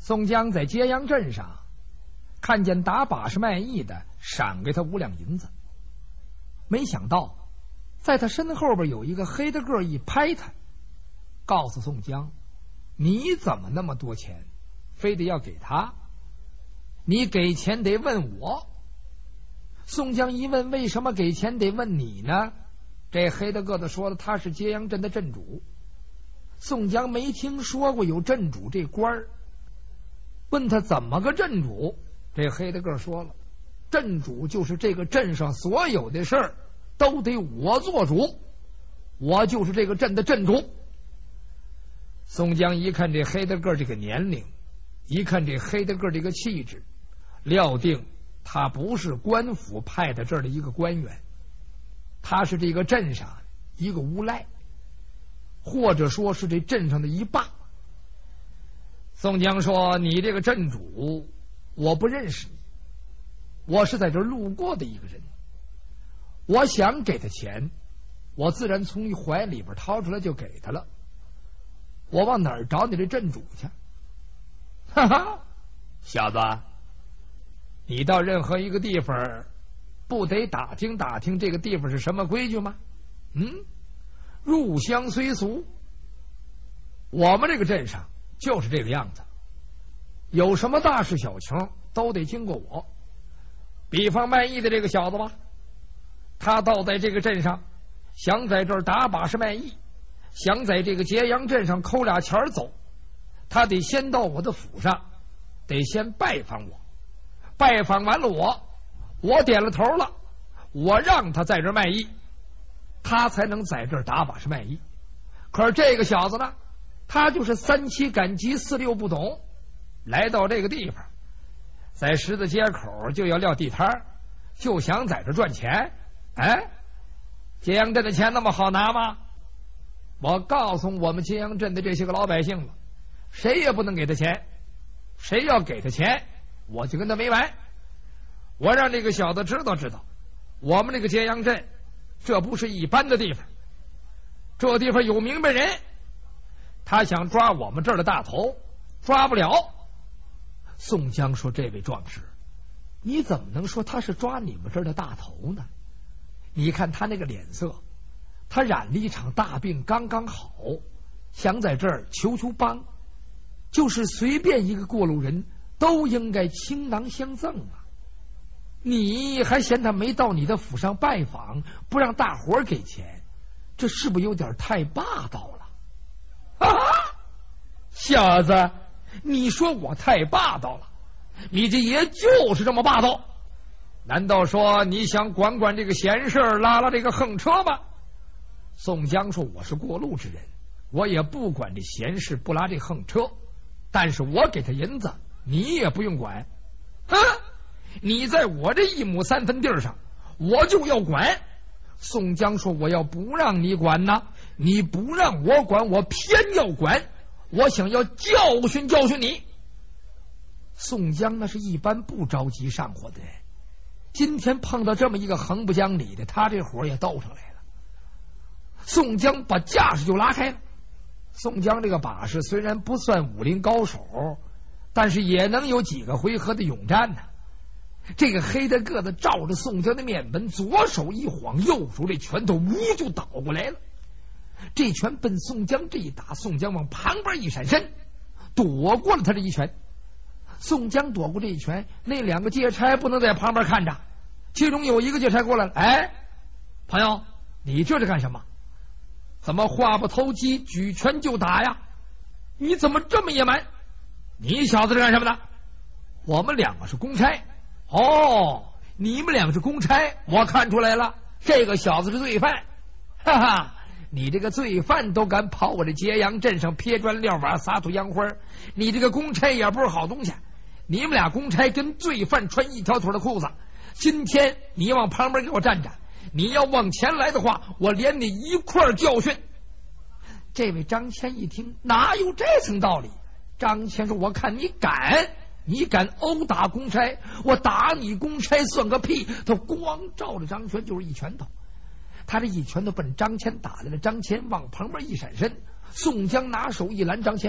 宋江在揭阳镇上看见打把式卖艺的，赏给他5两银子。没想到在他身后边有一个黑的个一拍他，告诉宋江：你怎么那么多钱，非得要给他？你给钱得问我。宋江一问，为什么给钱得问你呢？这黑的个子说了，他是揭阳镇的镇主。宋江没听说过有镇主这官儿，问他怎么个镇主？这黑的个说了，镇主就是这个镇上所有的事儿都得我做主，我就是这个镇的镇主。宋江一看这黑的个这个年龄，一看这黑的个这个气质，料定他不是官府派的这儿的一个官员，他是这个镇上一个无赖，或者说是这镇上的一霸。宋江说：你这个镇主我不认识你，我是在这儿路过的一个人，我想给他钱，我自然从你怀里边掏出来就给他了，我往哪儿找你这镇主去？哈哈，小子，你到任何一个地方不得打听打听这个地方是什么规矩吗？入乡随俗，我们这个镇上就是这个样子，有什么大事小情都得经过我。比方卖艺的这个小子吧，他到在这个镇上，想在这儿打把式卖艺，想在这个揭阳镇上抠俩钱走，他得先到我的府上，得先拜访我，拜访完了我点了头了，我让他在这儿卖艺，他才能在这儿打把式卖艺。可是这个小子呢，他就是3七赶集4六不懂，来到这个地方，在十字街口就要撂地摊，就想在这赚钱。揭阳镇的钱那么好拿吗？我告诉我们揭阳镇的这些个老百姓了，谁也不能给他钱，谁要给他钱，我就跟他没完。我让这个小子知道，我们这个揭阳镇这不是一般的地方，这地方有明白人，他想抓我们这儿的大头，抓不了。宋江说：这位壮士，你怎么能说他是抓你们这儿的大头呢？你看他那个脸色，他染了一场大病刚刚好，想在这儿求帮，就是随便一个过路人都应该倾囊相赠啊！你还嫌他没到你的府上拜访，不让大伙儿给钱，这是不是有点太霸道了？小子，你说我太霸道了，你这也就是这么霸道。难道说你想管管这个闲事，拉拉这个横车吗？宋江说：我是过路之人，我也不管这闲事，不拉这横车，但是我给他银子，你也不用管。你在我这1亩3分地上，我就要管。宋江说：我要不让你管呢，你不让我管，我偏要管，我想要教训教训你。宋江那是一般不着急上火的人，今天碰到这么一个横不讲理的，他这火也斗上来了。宋江把架势就拉开了。宋江这个把式虽然不算武林高手，但是也能有几个回合的勇战呢。这个黑的个子照着宋江的面门，左手一晃，右手这拳头呜就倒过来了。这拳奔宋江这一打，宋江往旁边一闪身，躲过了他这一拳。宋江躲过这一拳，那2个劫差不能在旁边看着，其中有一个劫差过来了。朋友，你这是干什么？怎么话不投机，举拳就打呀？你怎么这么野蛮？你小子是干什么的？我们2个是公差。你们2个是公差，我看出来了，这个小子是罪犯。你这个罪犯都敢跑我这揭阳镇上撇砖撂瓦撒土洋花，你这个公差也不是好东西。你们俩公差跟罪犯穿一条腿的裤子，今天你往旁边给我站着，你要往前来的话，我连你一块教训。这位张骞一听，哪有这层道理？张骞说：我看你敢殴打公差，我打你公差算个屁！他光照着张骞就是一拳头，他这一拳头奔张骞打来了。张骞往旁边一闪身，宋江拿手一拦张骞，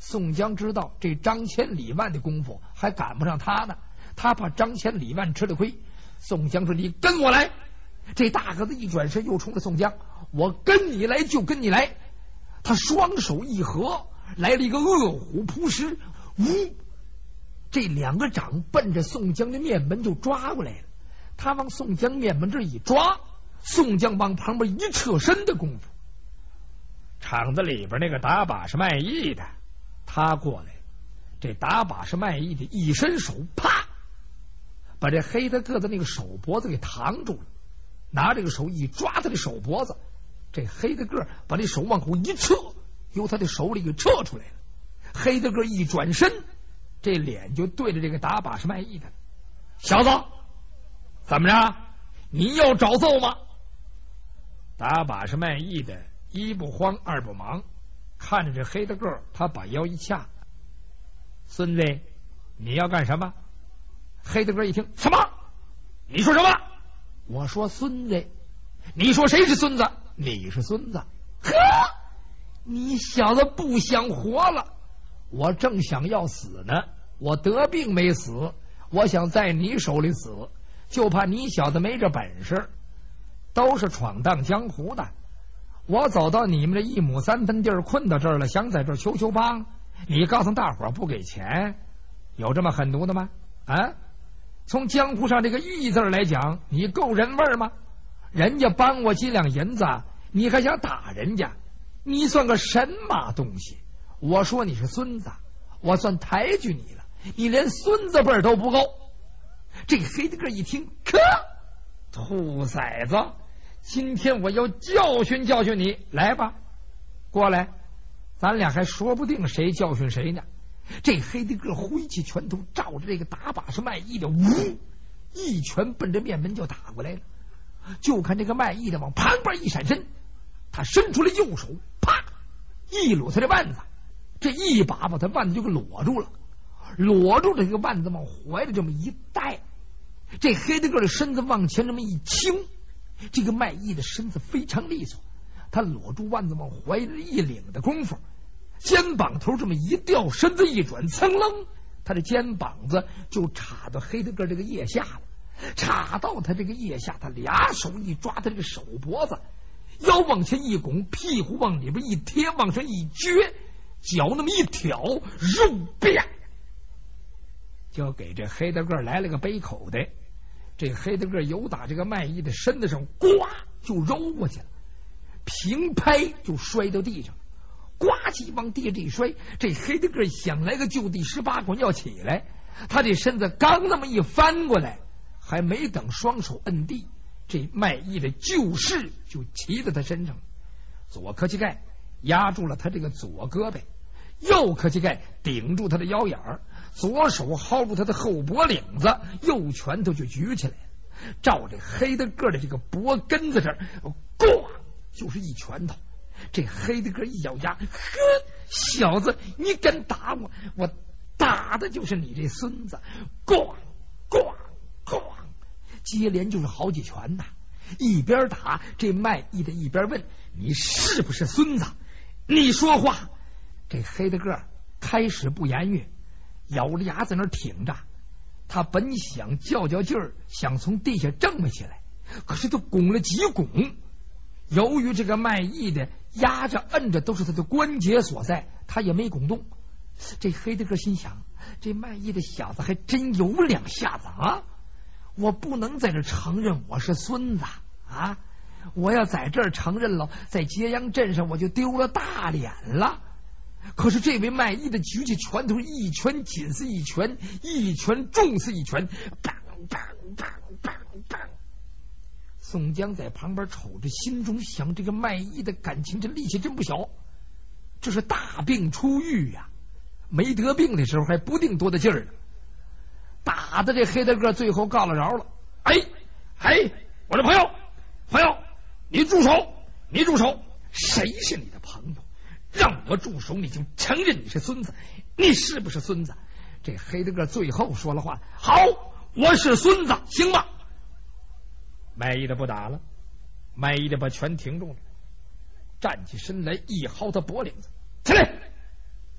宋江知道这张千里万的功夫还赶不上他呢，他怕张千里万吃了亏。宋江说：“你跟我来。”这大个子一转身又冲着宋江：“我跟你来就跟你来。”他双手一合，来了一个饿虎扑食，呜！这两个掌奔着宋江的面门就抓过来了。他往宋江面门这一抓，宋江往旁边一侧身的功夫，场子里边那个打把式卖艺的他过来，这打把式卖艺的一伸手，啪，把这黑的个子那个手脖子给扛住了，拿这个手一抓他的手脖子，这黑的个把这手往后一撤，由他的手里给撤出来了。黑的个一转身，这脸就对着这个打把式卖艺的：“小子，怎么着？你要找揍吗？”打把式卖艺的一不慌二不忙，看着这黑的个，他把腰一掐：“孙子，你要干什么？”黑的个一听：“什么？你说什么？”“我说孙子。”“你说谁是孙子？”“你是孙子。”“呵，你小子不想活了？我正想要死呢，我得病没死，我想在你手里死，就怕你小子没这本事。都是闯荡江湖的，我走到你们这1亩3分地儿困到这儿了，想在这儿求求帮，你告诉大伙儿不给钱，有这么狠毒的吗？啊，从江湖上这个义字来讲，你够人味吗？人家帮我几两银子，你还想打人家？你算个神马东西？我说你是孙子，我算抬举你了，你连孙子辈儿都不够。”这黑的个一听，可兔崽子，今天我要教训教训你，来吧，过来，咱俩还说不定谁教训谁呢。这黑的个挥起拳头，照着这个打把式卖艺的，呜，一拳奔着面门就打过来了。就看这个卖艺的往旁边一闪身，他伸出了右手，啪，一撸他的腕子，这一把把他腕子就给裸住了，裸住这个腕子往怀里这么一带，这黑的个的身子往前这么一倾，这个卖艺的身子非常利索，他裸住腕子往怀里一领的功夫，肩膀头这么一掉，身子一转，噌楞，他的肩膀子就插到黑的个这个腋下了。插到他这个腋下，他俩手一抓他这个手脖子，腰往前一拱，屁股往里边一贴，往上一撅，脚那么一挑，肉啪，就给这黑的个来了个背口袋。这黑的个由打这个卖艺的身子上呱就揉过去了，平拍就摔到地上，呱唧往地这一摔，这黑的个想来个就地18滚要起来，他这身子刚那么一翻过来，还没等双手摁地，这卖艺的就是就骑在他身上，左磕膝盖压住了他这个左胳膊，右磕膝盖顶住他的腰眼儿，左手薅住他的后脖领子，右拳头就举起来了，照这黑的个的这个脖根子这儿，咣就是一拳头。这黑的个一咬牙，呵，小子，你敢打我，我打的就是你这孙子！咣咣咣，接连就是好几拳呐。一边打，这卖艺的一边问：“你是不是孙子？你说话！”这黑的个开始不言语，咬着牙在那挺着。他本想较劲儿，想从地下挣了起来，可是他拱了几拱，由于这个卖艺的压着摁着都是他的关节所在，他也没拱动。这黑的个心想，这卖艺的小子还真有两下子啊！我不能在这承认我是孙子啊！我要在这儿承认了，在揭阳镇上我就丢了大脸了。可是这位卖艺的举起拳头，一拳紧似一拳，一拳重似一拳，梆梆梆梆梆。宋江在旁边瞅着，心中想：这个卖艺的感情，这力气真不小，这是大病初愈呀！没得病的时候还不定多大劲儿呢。打的这黑大个最后告了饶了。哎，我的朋友，你住手！你住手！谁是你的朋友？让我住手，你就承认你是孙子？你是不是孙子？这黑大个最后说了话：好，我是孙子，行吗？卖艺的不打了，卖艺的把拳停住了，站起身来一薅他脖领子，起来！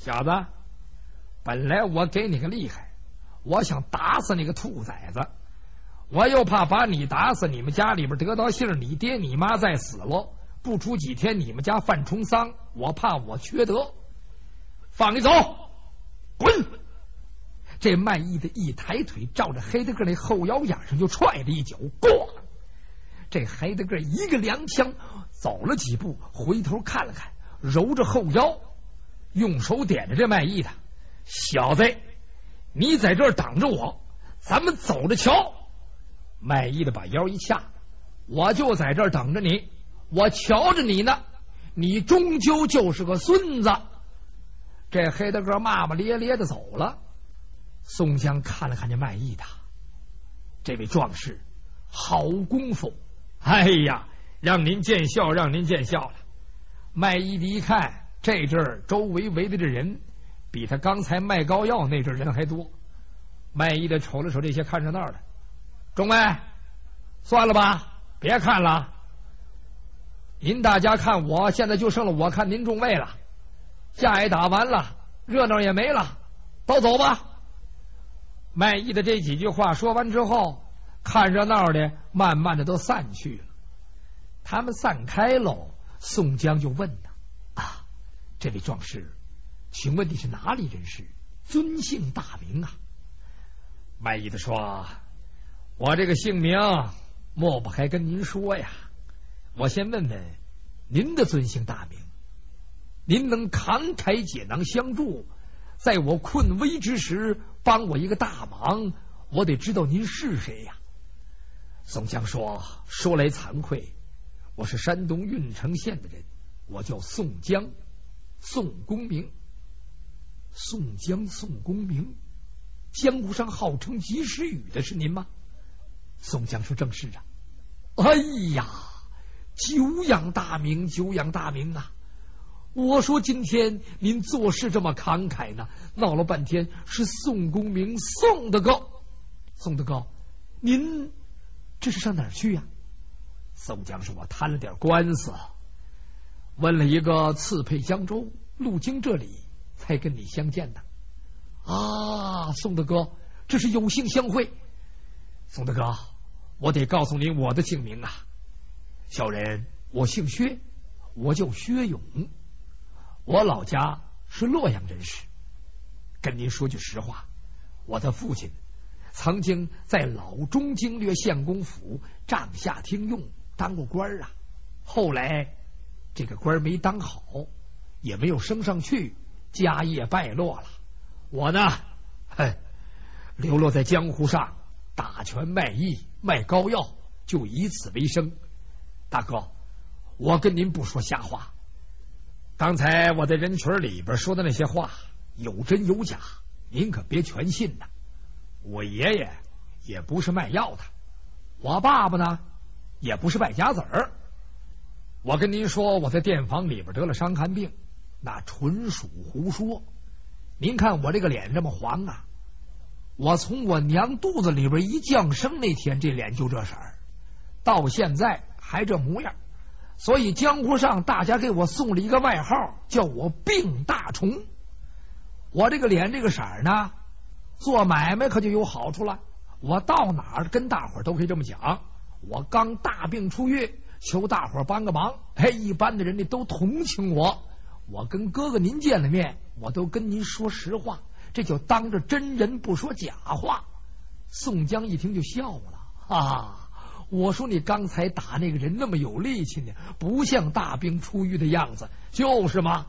小子，本来我给你个厉害，我想打死你个兔崽子，我又怕把你打死，你们家里边得到信儿，你爹你妈再死了，不出几天你们家犯冲丧，我怕我缺德，放你走，滚！这卖艺的一抬腿，照着黑德个那后腰眼上就踹了一脚，咣！这黑德个一个踉跄，走了几步，回头看了看，揉着后腰，用手点着这卖艺的，小子，你在这儿等着我，咱们走着瞧。卖艺的把腰一掐，我就在这儿等着你，我瞧着你呢，你终究就是个孙子。这黑大个骂骂咧咧的走了。宋江看了看这卖艺的，这位壮士好功夫，哎呀，让您见笑，让您见笑了。卖艺的一看，这阵儿周围围的这人比他刚才卖膏药那阵人还多。卖艺的瞅了瞅这些看热闹的，众位，算了吧，别看了。您大家看我，现在就剩了我看您众位了。架也打完了，热闹也没了，都走吧。卖艺的这几句话说完之后，看热闹的慢慢的都散去了。他们散开喽，宋江就问他：“啊，这位壮士，请问你是哪里人士？尊姓大名啊？”卖艺的说：“我这个姓名莫不还跟您说呀。我先问问您的尊姓大名。您能慷慨解囊相助，在我困危之时帮我一个大忙，我得知道您是谁呀。”宋江说：“说来惭愧，我是山东郓城县的人，我叫宋江，宋公明。”宋江，宋公明，江湖上号称及时雨的是您吗？宋江说：“正是啊。”哎呀，久仰大名，久仰大名啊！我说今天您做事这么慷慨呢，闹了半天是宋公明，宋大哥。宋大哥，您这是上哪儿去呀？宋江说：“我摊了点官司，问了一个刺配江州，路经这里才跟你相见的。”啊，宋大哥，这是有幸相会。宋大哥，我得告诉您我的姓名啊。小人我姓薛，我叫薛勇，我老家是洛阳人士。跟您说句实话，我的父亲曾经在老中经略相公府帐下听用当过官啊，后来这个官没当好，也没有升上去，家业败落了。我呢，流落在江湖上，打拳卖艺卖膏药，就以此为生。大哥，我跟您不说瞎话，刚才我在人群里边说的那些话有真有假，您可别全信呐。我爷爷也不是卖药的，我爸爸呢也不是败家子儿。我跟您说，我在店房里边得了伤寒病，那纯属胡说。您看我这个脸这么黄啊，我从我娘肚子里边一降生那天，这脸就这色儿，到现在还这模样。所以江湖上大家给我送了一个外号，叫我病大虫。我这个脸这个色儿呢，做买卖可就有好处了。我到哪儿跟大伙儿都可以这么讲，我刚大病初愈，求大伙儿帮个忙。一般的人家都同情我。我跟哥哥您见了面，我都跟您说实话，这就当着真人不说假话。宋江一听就笑了啊！我说你刚才打那个人那么有力气呢，不像大病初愈的样子，就是吗？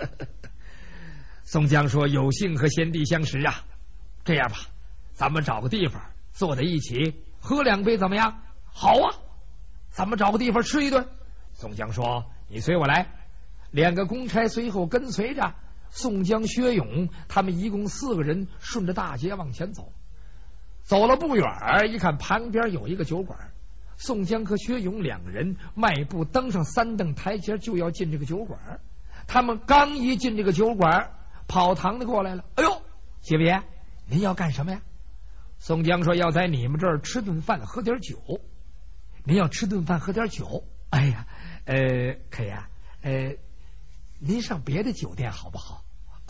宋江说：“有幸和贤弟相识啊，这样吧，咱们找个地方坐在一起喝两杯怎么样？”“好啊，咱们找个地方吃一顿。”宋江说：“你随我来。”两个公差随后跟随着宋江、薛勇他们一共4个人，顺着大街往前走。走了不远，一看旁边有一个酒馆，宋江和薛勇2个人迈步登上3等台阶，就要进这个酒馆。他们刚一进这个酒馆，跑堂的过来了：“哎呦，姐爷，您要干什么呀？”宋江说：“要在你们这儿吃顿饭，喝点酒。”“您要吃顿饭，喝点酒？哎呀，可以啊，您上别的酒店好不好？”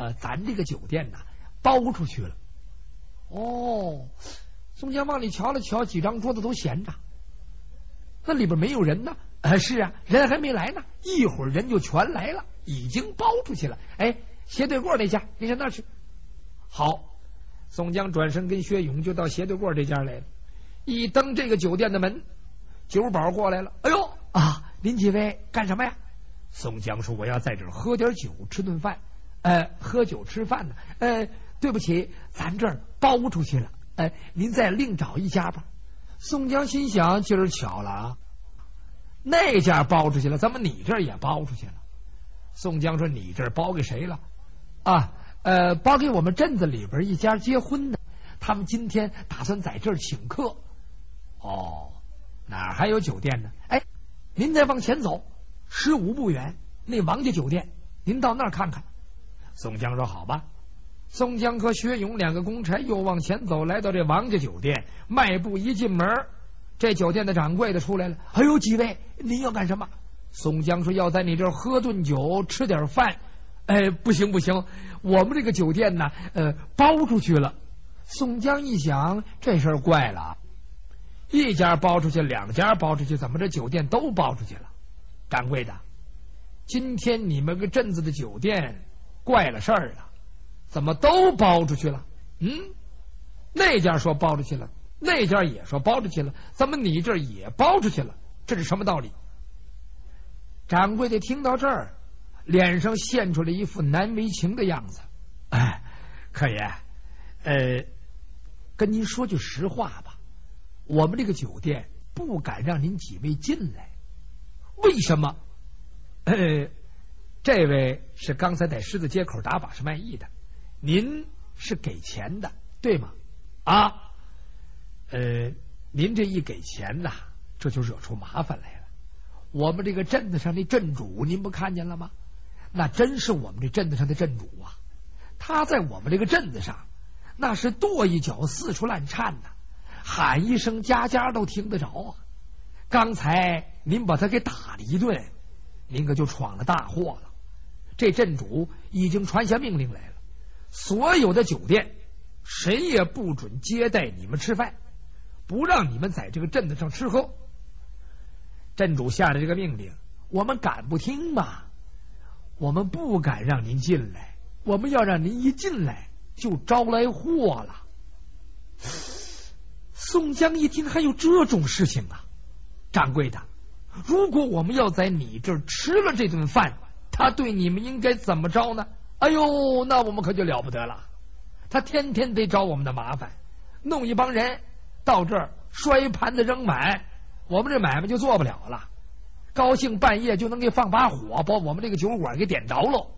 咱这个酒店包出去了。哦，宋江往里瞧了瞧，几张桌子都闲着，那里边没有人呢。是啊，人还没来呢，一会儿人就全来了，已经包出去了。斜对过那家，你上那儿去。好，宋江转身跟薛勇就到斜对过这家来了，一登这个酒店的门，酒保过来了。哎呦您几位干什么呀？宋江说：“我要在这儿喝点酒，吃顿饭。喝酒吃饭呢。对不起，咱这儿包出去了。您再另找一家吧。”宋江心想：今儿巧了啊，那家包出去了，怎么你这儿也包出去了？宋江说：“你这儿包给谁了？”包给我们镇子里边一家结婚的，他们今天打算在这儿请客。哦，哪儿还有酒店呢？您再往前走15步远，那王家酒店，您到那儿看看。宋江说：“好吧。”宋江和薛勇2个公差又往前走，来到这王家酒店，迈步一进门，这酒店的掌柜的出来了。哎呦，几位您要干什么？宋江说：“要在你这儿喝顿酒，吃点饭。”不行，我们这个酒店呢，包出去了。宋江一想，这事儿怪了，一家包出去，2家包出去，怎么这酒店都包出去了？掌柜的，今天你们个镇子的酒店怪了事儿了，怎么都包出去了？那家说包出去了，那家也说包出去了，怎么你这儿也包出去了？这是什么道理？掌柜的听到这儿，脸上现出了一副难为情的样子。客爷，跟您说句实话吧，我们这个酒店不敢让您几位进来。为什么？这位是刚才在狮子街口打把式卖艺的，您是给钱的，对吗？您这一给钱这就惹出麻烦来了。我们这个镇子上的镇主，您不看见了吗？那真是我们这镇子上的镇主啊！他在我们这个镇子上，那是跺一脚四处乱颤呐，喊一声家家都听得着啊！刚才您把他给打了一顿，您可就闯了大祸了。这镇主已经传下命令来了，所有的酒店谁也不准接待你们吃饭，不让你们在这个镇子上吃喝。镇主下了这个命令，我们敢不听吗？我们不敢让您进来，我们要让您一进来就招来祸了。宋江一听，还有这种事情啊！掌柜的，如果我们要在你这儿吃了这顿饭，他对你们应该怎么着呢？那我们可就了不得了。他天天得找我们的麻烦，弄一帮人到这儿摔盘子扔碗，我们这买卖就做不了了。高兴半夜就能给放把火，把我们这个酒馆给点着喽。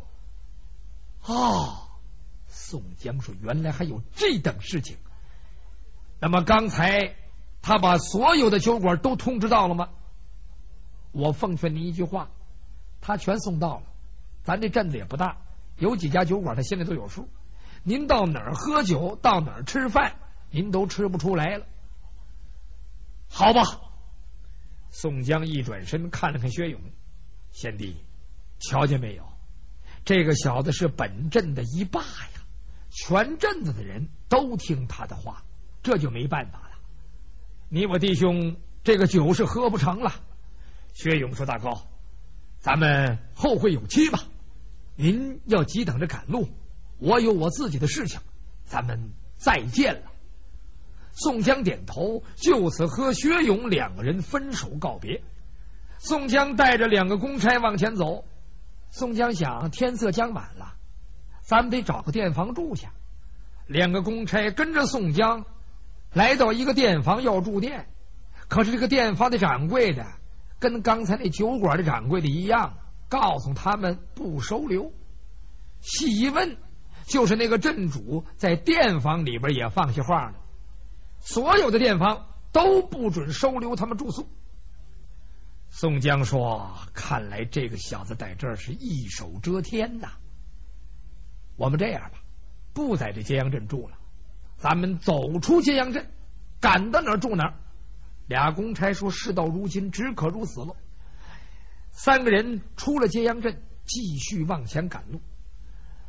宋江说：“原来还有这等事情。那么刚才他把所有的酒馆都通知到了吗？”我奉劝您一句话，他全送到了。咱这镇子也不大，有几家酒馆他心里都有数。您到哪儿喝酒，到哪儿吃饭，您都吃不出来了。好吧。宋江一转身看了看薛勇，贤弟，瞧见没有？这个小子是本镇的一霸呀，全镇子的人都听他的话，这就没办法了。你我弟兄这个酒是喝不成了。薛勇说：“大哥，咱们后会有期吧，您要急等着赶路，我有我自己的事情，咱们再见了。”宋江点头，就此和薛勇2个人分手告别。宋江带着2个公差往前走。宋江想，天色将晚了，咱们得找个店房住下。2个公差跟着宋江来到一个店房要住店，可是这个店房的掌柜的跟刚才那酒馆的掌柜的一样，告诉他们不收留。细一问，就是那个镇主在店房里边也放下话了，所有的店房都不准收留他们住宿。宋江说：“看来这个小子在这儿是一手遮天呐。我们这样吧，不在这揭阳镇住了，咱们走出揭阳镇，赶到哪儿住哪儿。”2公差说：“事到如今，只可如此了。”3个人出了揭阳镇，继续往前赶路。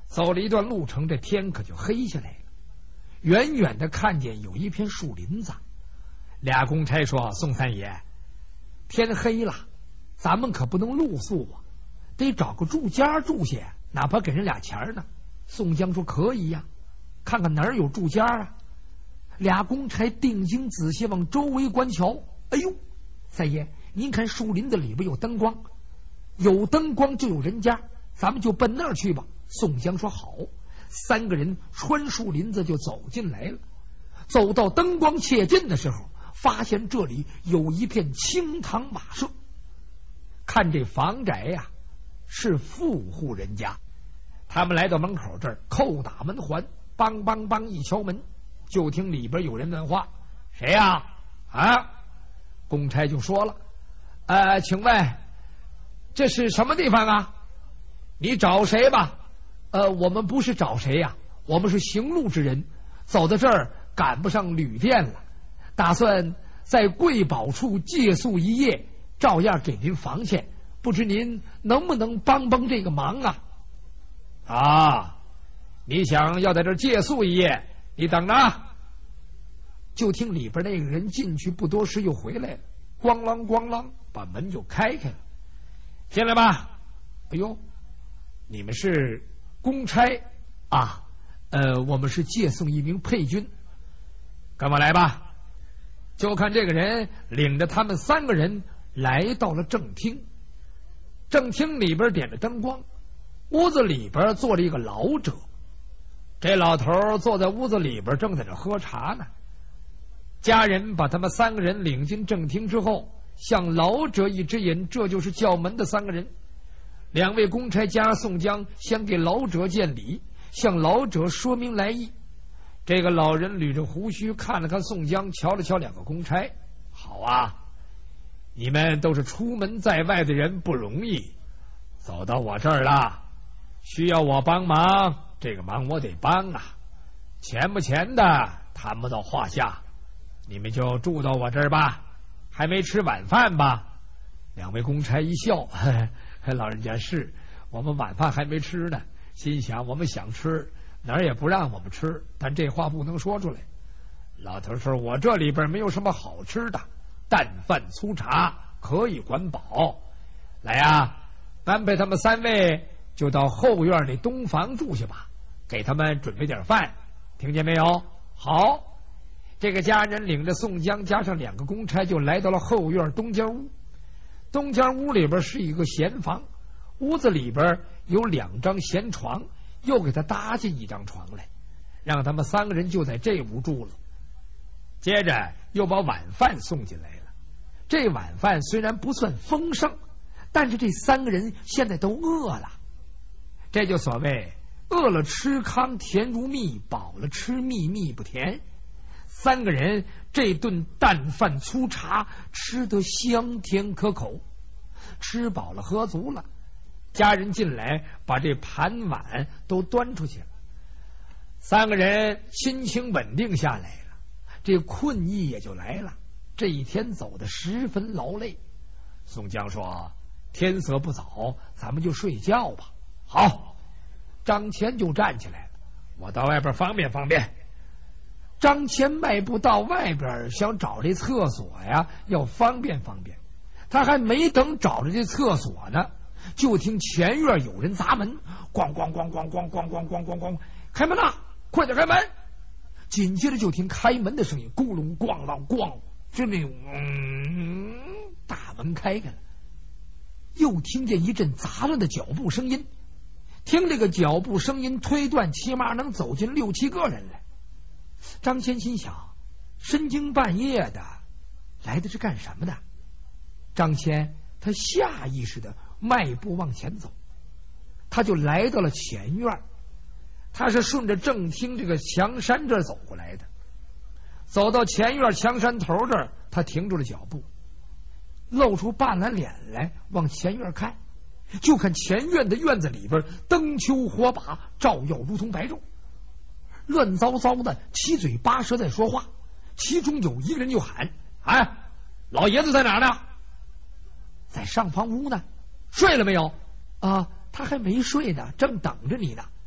走了一段路程，这天可就黑下来了。远远的看见有一片树林子，俩公差说：“宋三爷，天黑了，咱们可不能露宿啊，得找个住家住下，哪怕给人俩钱呢。”宋江说：“可以呀，看看哪儿有住家啊。”俩公差定睛仔细往周围观瞧，哎呦，三爷，您看树林子里边有灯光，有灯光就有人家，咱们就奔那儿去吧。宋江说：“好。”三个人穿树林子就走进来了。走到灯光切近的时候，发现这里有一片青塘马舍。看这房宅呀，是富户人家。他们来到门口这儿，叩打门环，梆梆梆一敲门，就听里边有人问话：“谁呀？”啊，公差就说了：“请问这是什么地方啊？你找谁吧？”“我们不是找谁呀，我们是行路之人，走到这儿赶不上旅店了，打算在贵宝处借宿一夜，照样给您房钱，不知您能不能帮帮这个忙啊？”“啊，你想要在这儿借宿一夜，你等着。”就听里边那个人进去不多时又回来了，咣啷咣啷把门就开了。“进来吧。”“哎呦，你们是公差啊？我们是借送一名配军。”“跟我来吧。”就看这个人领着他们三个人来到了正厅。正厅里边点着灯光，屋子里边坐着一个老者。这老头坐在屋子里边正在这喝茶呢。家人把他们三个人领进正厅之后，向老者一指引，这就是叫门的三个人。两位公差加宋江先给老者见礼，向老者说明来意。这个老人捋着胡须，看了看宋江，瞧了瞧两个公差：“好啊，你们都是出门在外的人，不容易，走到我这儿了，需要我帮忙，这个忙我得帮啊。钱不钱的谈不到话下，你们就住到我这儿吧。还没吃晚饭吧？”两位公差一笑：“老人家，是我们晚饭还没吃呢。心想我们想吃，哪儿也不让我们吃，但这话不能说出来。”老头说：“我这里边没有什么好吃的，淡饭粗茶可以管饱。来呀，安排他们三位就到后院里东房住下吧，给他们准备点饭，听见没有？”“好。”这个家人领着宋江加上两个公差就来到了后院东间屋。东间屋里边是一个闲房，屋子里边有两张闲床，又给他搭进一张床来，让他们三个人就在这屋住了。接着又把晚饭送进来了。这晚饭虽然不算丰盛，但是这三个人现在都饿了。这就所谓饿了吃糠甜如蜜，饱了吃蜜蜜不甜。三个人这顿淡饭粗茶吃得香甜可口，吃饱了喝足了，家人进来把这盘碗都端出去了。三个人心情稳定下来了，这困意也就来了。这一天走得十分劳累。宋江说：“天色不早，咱们就睡觉吧。”“好。”张骞就站起来了：“我到外边方便方便。”张骞迈步到外边，想找这厕所呀，要方便方便。他还没等找着这厕所呢，就听前院有人砸门，咣咣咣咣咣咣咣咣咣咣，开门了，快点开门！紧接着就听开门的声音，咕隆咣啷咣，这里大门开开了，又听见一阵杂乱的脚步声音。听这个脚步声音推断，起码能走进6、7个人来。张骞心想，深更半夜的来的是干什么的？张骞他下意识的迈步往前走，他就来到了前院。他是顺着正厅这个墙山这儿走过来的。走到前院墙山头这儿，他停住了脚步，露出半拉脸来往前院看，就看前院的院子里边灯球火把照耀如同白昼，乱糟糟的七嘴八舌在说话。其中有一个人就喊：“哎，老爷子在哪儿呢？”“在上房屋呢。”“睡了没有？”“啊，他还没睡呢，正等着你呢。”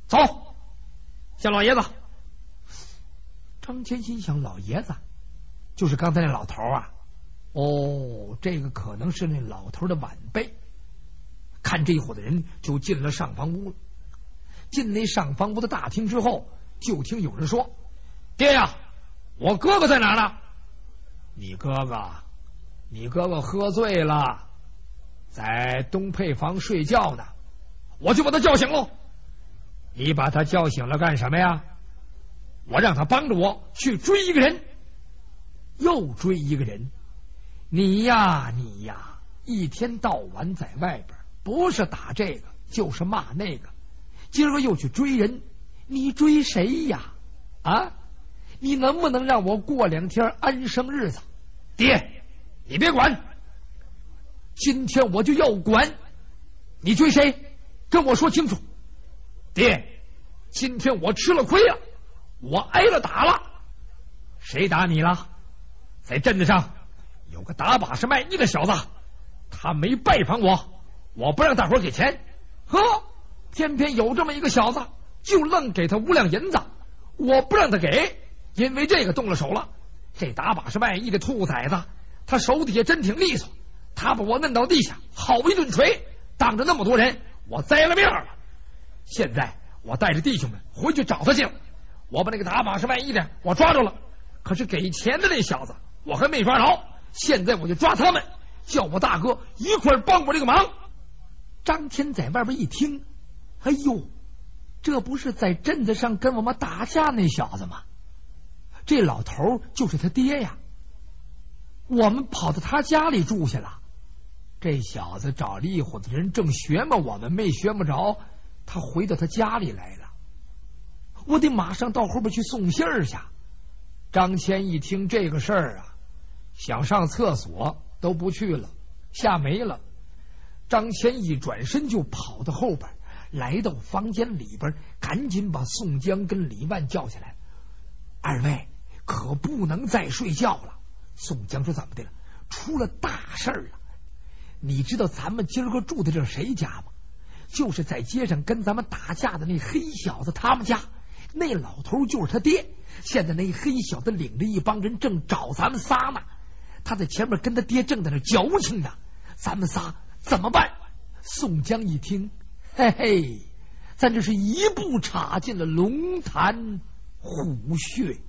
走，向老爷子。张谦心想，老爷子就是刚才那老头啊。哦，这个可能是那老头的晚辈。看这一伙的人就进了上房屋了。进那上房屋的大厅之后，就听有人说：“爹呀，我哥哥在哪呢？”你哥哥喝醉了，在东配房睡觉呢，我就把他叫醒喽。你把他叫醒了干什么呀？我让他帮着我去追一个人。又追一个人？你呀，一天到晚在外边，不是打这个就是骂那个，今儿个又去追人，你追谁呀？啊，你能不能让我过2天安生日子？爹，你别管，今天我就要管，你追谁？跟我说清楚。爹，今天我吃了亏了，我挨了打了。谁打你了？在镇子上有个打把式卖艺的小子，他没拜访我，我不让大伙给钱，呵，偏偏有这么一个小子，就愣给他5两银子，我不让他给，因为这个动了手了。这打把式卖艺的兔崽子，他手底下真挺利索，他把我摁到地下，好一顿锤，当着那么多人，我栽了面了。现在我带着弟兄们回去找他去了，我把那个打把式卖艺的我抓着了，可是给钱的那小子我还没抓着，现在我就抓他们，叫我大哥一块帮我这个忙。张天在外边一听，哎呦，这不是在镇子上跟我们打架那小子吗？这老头就是他爹呀，我们跑到他家里住下了。这小子找了一伙子人，正学摸我们，没学摸着，他回到他家里来了。我得马上到后边去送信儿去。张谦一听这个事儿啊，想上厕所都不去了，吓没了。张谦一转身就跑到后边，来到房间里边，赶紧把宋江跟李万叫起来。二位可不能再睡觉了。宋江说：“怎么的了？出了大事了！你知道咱们今儿个住的这是谁家吗？就是在街上跟咱们打架的那黑小子他们家，那老头就是他爹。现在那黑小子领着一帮人正找咱们仨呢，他在前面跟他爹正在那矫情呢，咱们仨怎么办？”宋江一听，嘿嘿，咱这是一步插进了龙潭虎穴。